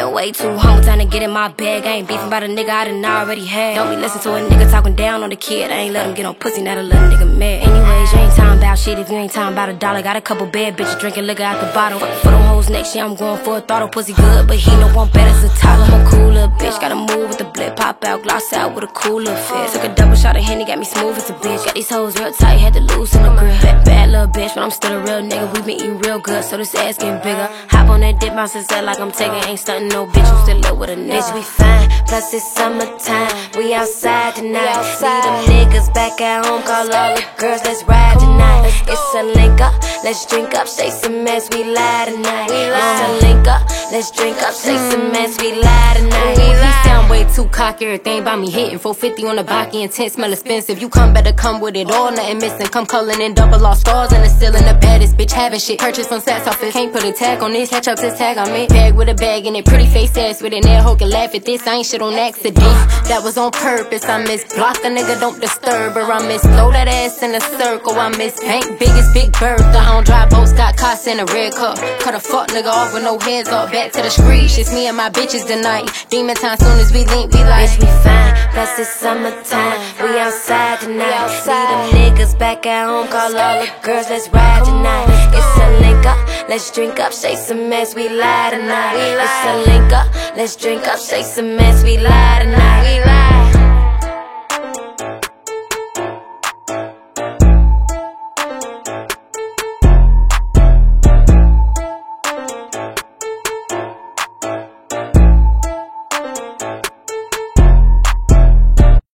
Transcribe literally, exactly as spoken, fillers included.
up way too hungry, time to get in my bag. I ain't beefing about a nigga I done already had. Don't be listening to a nigga talking down on the kid. I ain't let him get on pussy, not a little nigga mad. Anyways, you ain't talking about shit if you ain't talking about a dollar. Got a couple bad bitches drinking liquor out the bottle. For, for them hoes next year, I'm going for a throttle. Pussy good, but he know I'm better as a toddler. I'm a cool little bitch, gotta move with the blip, pop out, gloss out with a cool little fit. Took a double shot of Henny, got me smooth as a bitch. Got these hoes real tight, had to lose in the grip. Bad, bad little bitch, but I'm still a real nigga. We been eating real good, so this ass getting bigger. Hop on that dip, my sister like I'm taking. Ain't stunting no bitch, you still up with a nigga. Bitch, we fine, plus it's summertime. We outside tonight. Leave them niggas back at home, call all the girls, let's ride tonight. It's a link up, let's drink up, shake some mess, we lie tonight. It's a link up, let's drink up, shake some mess, we lie tonight. He sound way too cocky, everything about me hitting four fifty on the Baki, intent smell expensive. You come better come with it all, nothing missing. Come calling in double all stars and the ceiling, the baddest bitch having shit. Purchase from Saks Office, can't put a tag on this. Catch up this tag on me. Bag with a bag in it, pretty face ass with it. Nail hoe can laugh at this. I ain't shit on accident. That was on purpose. I miss block a nigga, don't disturb her. I miss blow that ass in a circle. I miss bank biggest big Bertha. I don't drive boats, got costs in a red cup. Cut a fuck nigga off with no heads up. Back to the streets, it's me and my bitches tonight. Demon time, soon as we link, we like. Bitch, we fine, plus it's summertime. We outside tonight. Leave them niggas back at home, call all the girls, let's ride tonight. It's a link up, let's drink up, shake some mess, we lie tonight. It's a link up, let's drink up, shake some mess, we lie tonight.